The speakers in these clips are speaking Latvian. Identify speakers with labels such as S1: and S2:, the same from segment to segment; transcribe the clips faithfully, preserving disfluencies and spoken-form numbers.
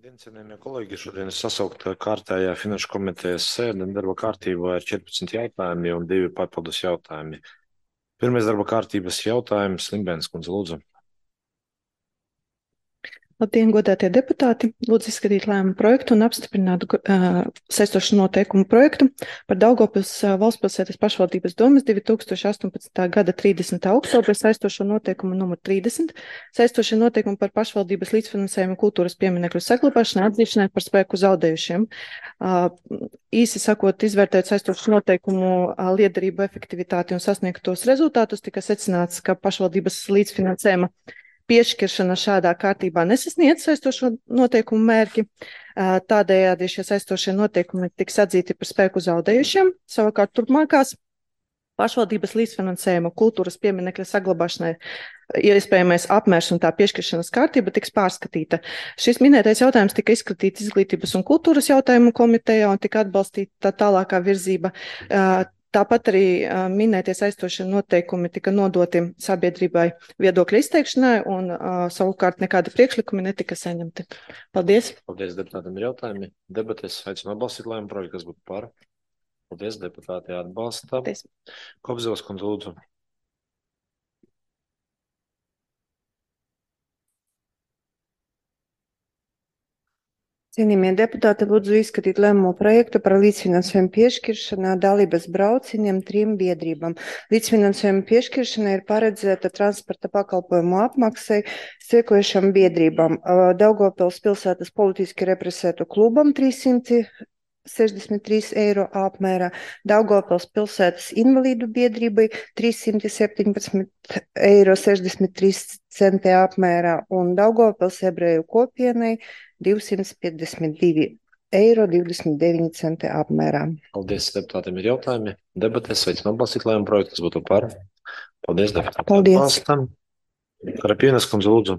S1: Labdien, cienījamie kolēģi! Šodien ir sasaukta kārtējā finanšu komitejas sēde. Darba kārtībā ir četrpadsmit jautājumi un divi papildus jautājumi. Pirmais darba kārtības jautājums. Limbēns kundze, lūdzu.
S2: Labdien, godātie deputāti! Lūdzu izskatīt lēmumu projektu un apstiprināt uh, saistošu noteikumu projektu par Daugavpils uh, valstspilsētas pašvaldības domes divi tūkstoši astoņpadsmitā gada trīsdesmitā oktobra saistošo noteikumu numur trīsdesmit, saistošie noteikumi par pašvaldības līdzfinansējumu kultūras pieminekļu saglabāšanai atzīšanai par spēku zaudējušiem. Uh, īsi sakot, izvērtēt saistošu noteikumu uh, liederību, efektivitāti un sasniegtos rezultātus, tika secināts, ka pašvaldības līdzfinansējuma piešķiršana šādā kārtībā nesasniedz saistošo noteikumu mērķi. Tādējādi šie saistošie noteikumi tiks atzīti par spēku zaudējušiem. Savukārt turpmākās pašvaldības līdzfinansējuma kultūras pieminekļa saglabāšanai iespējamais apmērs un tā piešķiršanas kārtība tiks pārskatīta. Šis minētais jautājums tika izskatīts Izglītības un kultūras jautājumu komitejā un tika atbalstīta tālākā virzība. Tāpat arī uh, minētie saistošie noteikumi tika nodoti sabiedrībai viedokļa izteikšanai un uh, savukārt nekādi priekšlikumi netika saņemti. Paldies.
S1: Paldies, deputātam ir jautājumi. Debates aicinu atbalstīt lēmumu projektu, kas būtu par. Paldies, deputāti atbalsta.
S2: Paldies.
S1: Kobzevas kundze, lūdzu.
S3: Cienījamie deputāti, lūdzu izskatīt lēmumu projektu par līdzfinansējumu piešķiršanā dalības brauciņiem trim biedrībām. Līdzfinansējumu piešķiršana ir paredzēta transporta pakalpojumu apmaksai sekojušām biedrībām. Daugavpils pilsētas politiski represētu klubam trīssimti sešdesmit trīs eiro apmērā, Daugavpils pilsētas invalīdu biedrībai trīssimti septiņpadsmit eiro sešdesmit trīs centi apmērā un Daugavpils ebreju kopienai divsimt piecdesmit divi eiro divdesmit deviņi centi apmērā.
S1: Paldies, deputātiem ir jautājumi. Debates aicinu atbalstīt lēmumu projektu, kas būtu par. Paldies, deputāti.
S3: Paldies.
S1: Atbalstam. Karapienes kundze, lūdzu.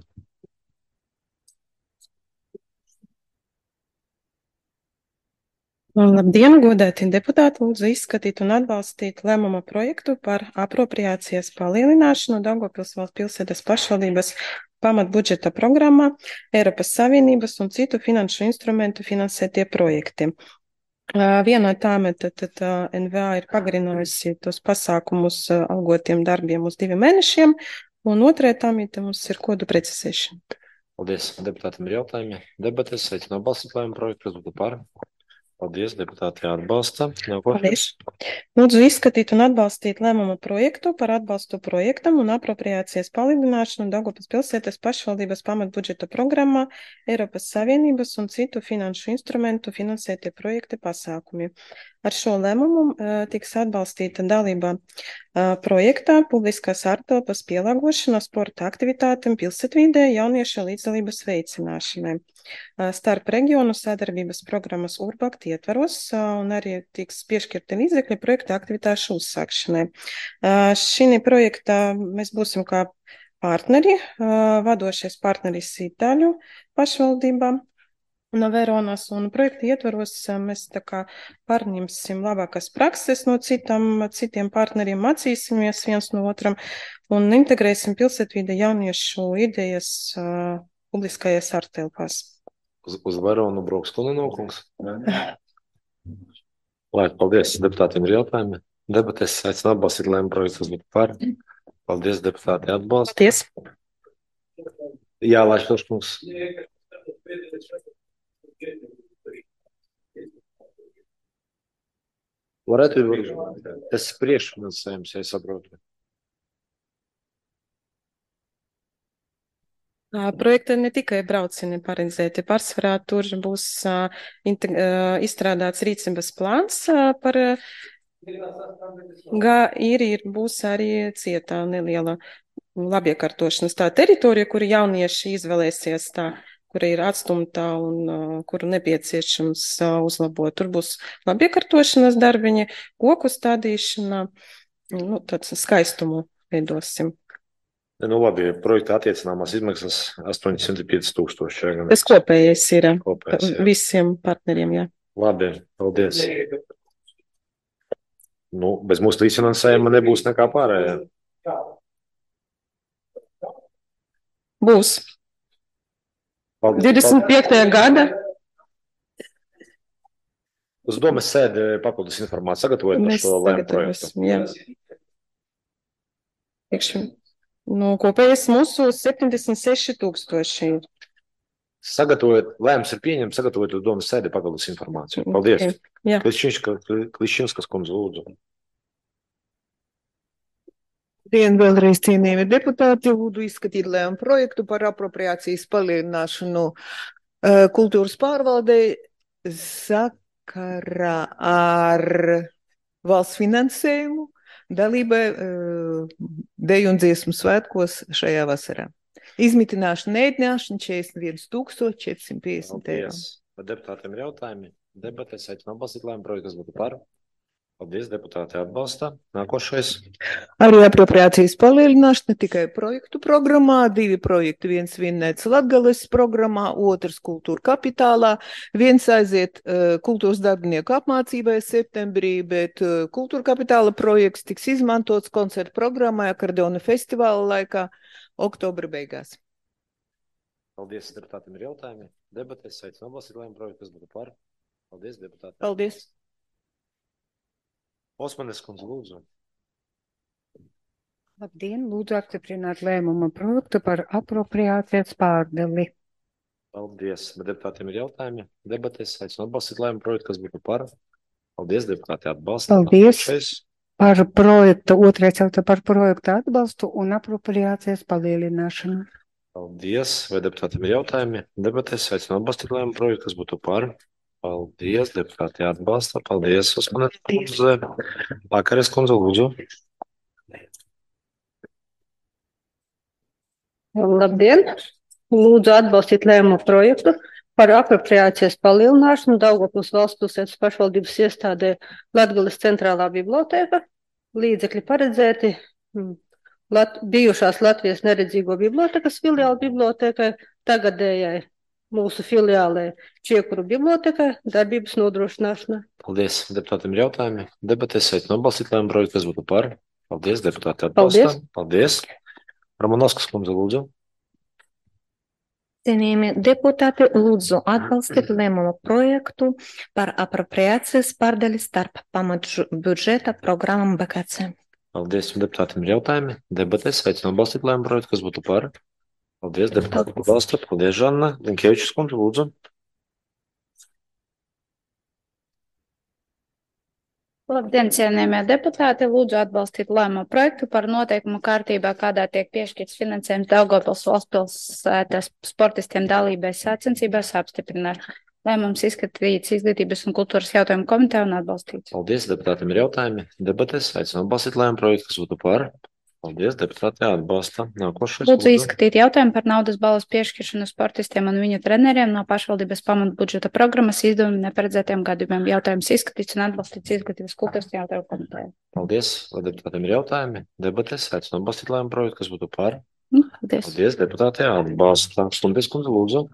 S4: Labdien, godēti deputāti, lūdzu izskatīt un atbalstīt lēmuma projektu par apropriācijas palielināšanu Daugavpils valsts pilsētas pašvaldības pamatbudžeta programmā Eiropas Savienības un citu finanšu instrumentu finansētie projekti. Vienā tāme tad, tad N V A ir pagarinājusi tos pasākumus algotiem darbiem uz diviem mēnešiem, un otrē tāme mums ir kodu precizēšana.
S1: Paldies, deputātiem ir jautājumi. Debates aicinu atbalstīt lēmumu projektu, kas būtu par. Paldies, deputāti atbalsta.
S4: Paldies. Lūdzu izskatīt un atbalstīt lēmuma projektu par atbalstu projektam un apropriācijas palielināšanu Daugavpils pilsētas pašvaldības pamatbudžeta programmā Eiropas Savienības un citu finanšu instrumentu finansētie projekti pasākumi. Ar šo lēmumu uh, tiks atbalstīta dalība uh, projektā publiskās ārtelpas pielāgošana sporta aktivitātēm pilsētvidē jauniešu līdzdalības veicināšanai. Uh, starp reģionu sadarbības programmas Urbakt ietvaros uh, un arī tiks piešķirti līdzekļi projekta aktivitāšu uzsākšanai. Uh, šī projekta mēs būsim kā partneri, uh, vadošais partneris Itāļu pašvaldībā no Veronas, un projekta ietvaros mēs tā kā pārņemsim labākās prakses no citam, citiem partneriem, mācīsimies viens no otram un integrēsim pilsētvide jauniešu idejas uh, publiskajās ārtelpās.
S1: Uz, uz Veronu brauks Kulinaukungs. Lai, paldies, deputātiem ir jautājumi. Debates aicinu atbalstīt lēmumu projektu, kas būtu par. Paldies, deputāti atbalsta.
S4: Paldies.
S1: Jā, Laištoškungs. Varētu būt tas priekšfinansējums, ja es saprotu.
S4: Projekta ne tikai braucieni paredzēti, pārsvarā tur būs uh, uh, izstrādāts rīcības plāns uh, par Gā ir, ir būs arī cietā neliela labiekārtošanas tā teritorija, kur jaunieši izvēlēsies tā, kura ir atstumtā un uh, kuru nepieciešams uh, uzlabot. Tur būs labiekārtošanas darbiņi, koku stādīšana, nu, tāds skaistumu veidosim.
S1: Nu labi, projekta attiecināmās izmaksas astoņsimt pieci tūkstoši.
S4: Tas kopējais ir
S1: kopējais, jā.
S4: Visiem partneriem, jā.
S1: Labi, paldies. Nu, bez mūsu līdzfinansējuma nebūs nekā pārējā.
S4: Būs. divdesmit piektajā gada.
S1: Uz domas sēdi papildus informāciju sagatavojot par
S4: Mēs
S1: šo lēmumu projektu.
S4: sagatavosim, jā. Iekšā. Nu, kopējais mūsu septiņdesmit seši tūkstoši.
S1: Sagatavojot, lēmums ir pieņemts, sagatavojot uz domas sēdi papildus informāciju. Paldies.
S4: Okay. Jā.
S1: Klišķinskas kundze lūdzu.
S5: Dien vēlreiz cienījami deputāti, lūdzu izskatīt lēmumu projektu par apropriācijas palielināšanu uh, kultūras pārvaldei sakarā ar valsts finansējumu dalībai uh, deju un dziesmu svētkos šajā vasarā. Izmitināšana, neitņāšana četrdesmit viens tūkstoši četri simti piecdesmit eiro.
S1: Paldies. Vai deputātiem ir jautājumi? Debatēs aicinu atbalstīt lēmumu projektu, kas būtu par. Paldies, deputāti atbalsta. Nākošais.
S5: Arī apropriācijas palielināšana tikai projektu programmā, divi projekti, viens Vinnēts Latgales programmā, otrs kultūra kapitālā, viens aiziet uh, kultūras darbinieku apmācībai septembrī, bet uh, kultūra kapitāla projekts tiks izmantots koncertu programmā akordeona festivāla laikā oktobra beigās.
S1: Paldies, deputātiem ir jautājumi. Debatēs aicinu atbalstīt lēmumu projektu, kas būtu par. Paldies, deputāti.
S5: Paldies.
S1: Osmanes kundze, lūdzu.
S6: Labdien, lūdzu apstiprināt lēmuma projektu par apropriācijas pārdali.
S1: Paldies. Bet deputātiem ir jautājumi. Debatēs aicinu atbalstīt lēmumu projektu, kas būtu par. Paldies, deputāti atbalsta.
S6: Paldies.
S1: Nākošais.
S6: Par projektu, otrais jautājums par projektu atbalstu un apropriācijas palielināšanu.
S1: Paldies. Vai deputātiem ir jautājumi? Debatēs aicinu atbalstīt lēmumu projektu, kas būtu par. Paldies, deputāti atbalsta. Paldies, Osmanes kundze. Vakares kundze, lūdzu.
S7: Labdien! Lūdzu atbalstīt lēmumu projektu par apropriācijas palielināšanu Daugavpils valsts pilsētas pašvaldības iestādē Latgales centrālā bibliotēka. Līdzekļi paredzēti Lat bijušās Latvijas neredzīgo bibliotekas filiāla bibliotēkai, tagadējai mūsu filiālē Čiekuru bibliotekai darbības nodrošināšanai.
S1: Paldies. Deputātiem ir jautājumi. Debatēs aicinu atbalstīt lēmumu projektu, kas būtu par. Paldies, deputāti atbalsta.
S7: Paldies.
S1: Paldies. Romanovskas kundze, lūdzu.
S8: Cienījamie deputāti, lūdzu atbalstīt lēmumu projektu par apropriācijas pārdali starp pamatbudžeta programmām B K C.
S1: Paldies. Deputātiem ir jautājumi. Debatēs aicinu atbalstīt lēmumu projektu, kas būtu par. Paldies, deputāti atbalsta. Paldies, Žanna. Linkievičs kundze, lūdzu.
S9: Labdien, cienījamie deputāti, lūdzu atbalstīt lēmumu projektu par noteikumu kārtībā, kādā tiek piešķirts finansējums Daugavpils valsts pilsētas sportistiem dalībai sacensībās apstiprināt. Lēmums izskatīts Izglītības un kultūras jautājumu komitejā un atbalstīts.
S1: Paldies, deputātiem ir jautājumi. Debatēs aicinu atbalstīt lēmumu projektu, kas būtu par. Paldies, deputāti atbalsta. Nākošais.
S9: Lūdzu izskatīt jautājumu par naudas balvas piešķiršanu sportistiem un viņu treneriem no pašvaldības pamatbudžeta programmas izdevuma neparedzētiem gadījumiem. Jautājums izskatīts un atbalstīts Izglītības kultūras jautājumu komitejā.
S1: Paldies, vai deputātiem ir jautājumi. Debatēs aicinu atbalstīt lēmumu projektu, kas būtu par.
S9: Paldies.
S1: Paldies, deputāti atbalsta. Stundes kundze, lūdzu.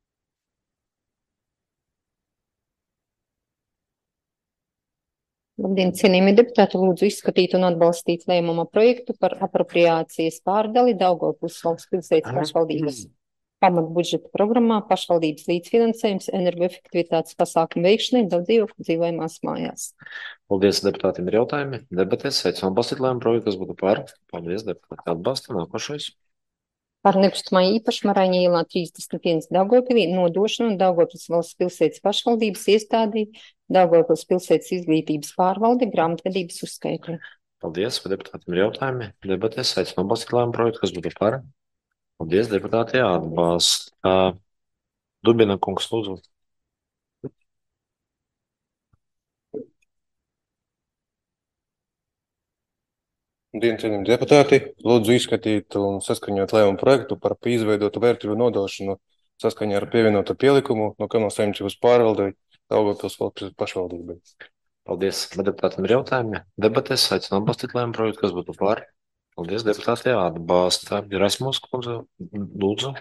S8: Labdien, cienījamie deputāti, lūdzu izskatīt un atbalstīt lēmuma projektu par apropriācijas pārdali Daugavpils valsts pilsētas pašvaldības pamatbudžeta programmā pašvaldības līdzfinansējums energoefektivitātes pasākumu veikšanai daudz dzīvokļu dzīvojamās mājās.
S1: Paldies, deputātiem ir jautājumi. Debatēs aicinu atbalstīt lēmumu projektu, kas būtu par. Paldies, deputāti atbalsta. Nākošais.
S8: Par nekustamā īpašuma Raņa ielā trīsdesmit viens Daugavpilī nodošanu Daugavpils valsts pilsētas pašvaldības iestādī Daugavpils pilsētas izglītības pārvalde grāmatvedības uzskaitļi.
S1: Paldies, vai deputātiem ir jautājumi. Debatēs aicinu atbalstīt lēmumu projektu, kas būtu par. Paldies, deputāti atbalsta. Dubina kungs, lūdzu.
S10: Dien, cienījami deputāti, lūdzu izskatīt un saskaņot lēmumu projektu par izveidotu vērtību nodošanu saskaņā ar pievienotu pielikumu no Kanāla saimniecības pārvaldei Daugavpils valsts pašvaldībai.
S1: Paldies, vai deputātiem ir jautājumi. Debatēs aicinu atbalstīt lēmumu projektu, kas būtu par. Paldies, deputāti atbalsta. Rasmus kundze, lūdzu.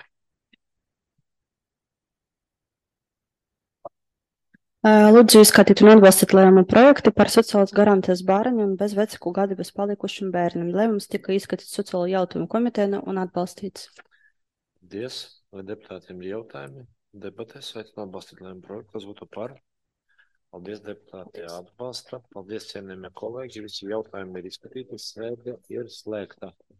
S11: Lūdzu izskatīt un atbalstīt lēmumu projektu par sociālas garantijas bērniem bez vecāku gadības palikušiem bērniem. Lēmums tika izskatīts sociālo jautājumu komitejā un atbalstīts.
S1: Paldies. Vai deputātiem ir jautājumi? Debatēs aicinu atbalstīt lēmumu projektu, kas būtu par. Paldies, deputāti, atbalsta. Paldies, cienījamie kolēģi. Visi jautājumi ir izskatīti. Sēde ir slēgta.